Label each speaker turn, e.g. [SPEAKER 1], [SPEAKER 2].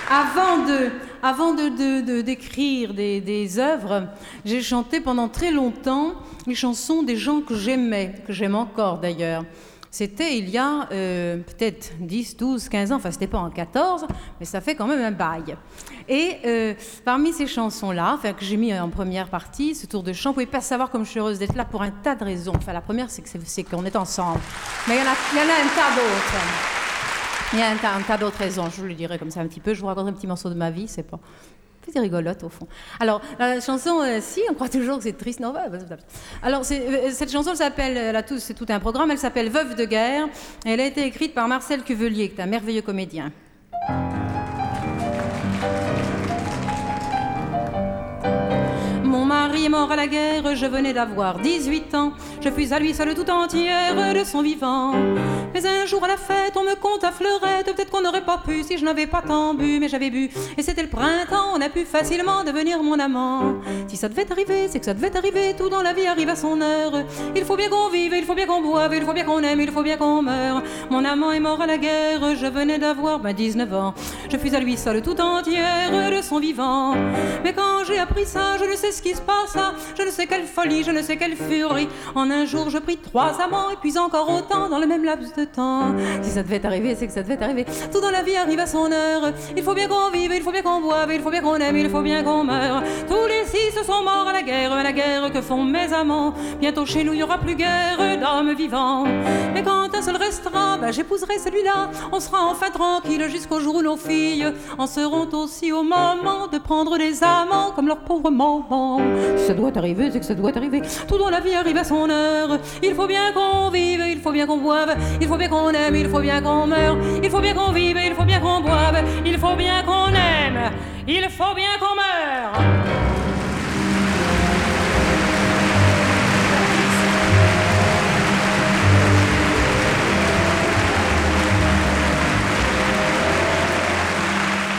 [SPEAKER 1] D'écrire des œuvres, j'ai chanté pendant très longtemps les chansons des gens que j'aimais, que j'aime encore d'ailleurs. C'était il y a peut-être 10, 12, 15 ans, enfin c'était pas en 14, mais ça fait quand même un bail. Et parmi ces chansons-là, enfin, que j'ai mis en première partie, ce tour de chant, vous pouvez pas savoir comme je suis heureuse d'être là pour un tas de raisons. Enfin la première c'est qu'on est ensemble, mais il y en a un tas d'autres. Il y a un tas d'autres raisons, je vous le dirai comme ça un petit peu. Je vous raconte un petit morceau de ma vie, c'est rigolote au fond. Alors, la chanson, si, on croit toujours que c'est triste, non, alors, cette chanson s'appelle, c'est tout un programme, elle s'appelle Veuve de guerre, et elle a été écrite par Marcel Cuvelier, qui est un merveilleux comédien. Mon mari est mort à la guerre, je venais d'avoir 18 ans. Je fus à lui seule tout entière de son vivant. Mais un jour à la fête, on me compte à fleurette. Peut-être qu'on n'aurait pas pu si je n'avais pas tant bu, mais j'avais bu. Et c'était le printemps, on a pu facilement devenir mon amant. Si ça devait arriver, c'est que ça devait arriver. Tout dans la vie arrive à son heure. Il faut bien qu'on vive, il faut bien qu'on boive, il faut bien qu'on aime, il faut bien qu'on meure. Mon amant est mort à la guerre, je venais d'avoir 19 ans. Je fus à lui seule tout entière de son vivant. Mais quand j'ai appris ça, je ne sais ce qui se passa. Je ne sais quelle folie, je ne sais quelle furie. En un jour, je pris 3 amants et puis encore autant dans le même laps de temps. Si ça devait arriver, c'est que ça devait arriver. Tout dans la vie arrive à son heure. Il faut bien qu'on vive, il faut bien qu'on boive, il faut bien qu'on aime, il faut bien qu'on meure. Tous les 6 sont morts à la guerre que font mes amants. Bientôt chez nous, il n'y aura plus guère d'hommes vivants. Mais quand un seul restera, j'épouserai celui-là. On sera enfin tranquille jusqu'au jour où nos filles en seront aussi au moment de prendre des amants comme leur pauvre maman. Si ça doit arriver, c'est que ça doit arriver. Tout dans la vie arrive à son heure. Il faut bien qu'on vive, il faut bien qu'on boive, il faut bien qu'on aime, il faut bien qu'on meure. Il faut bien qu'on vive, il faut bien qu'on boive, il faut bien qu'on aime, il faut bien qu'on meure.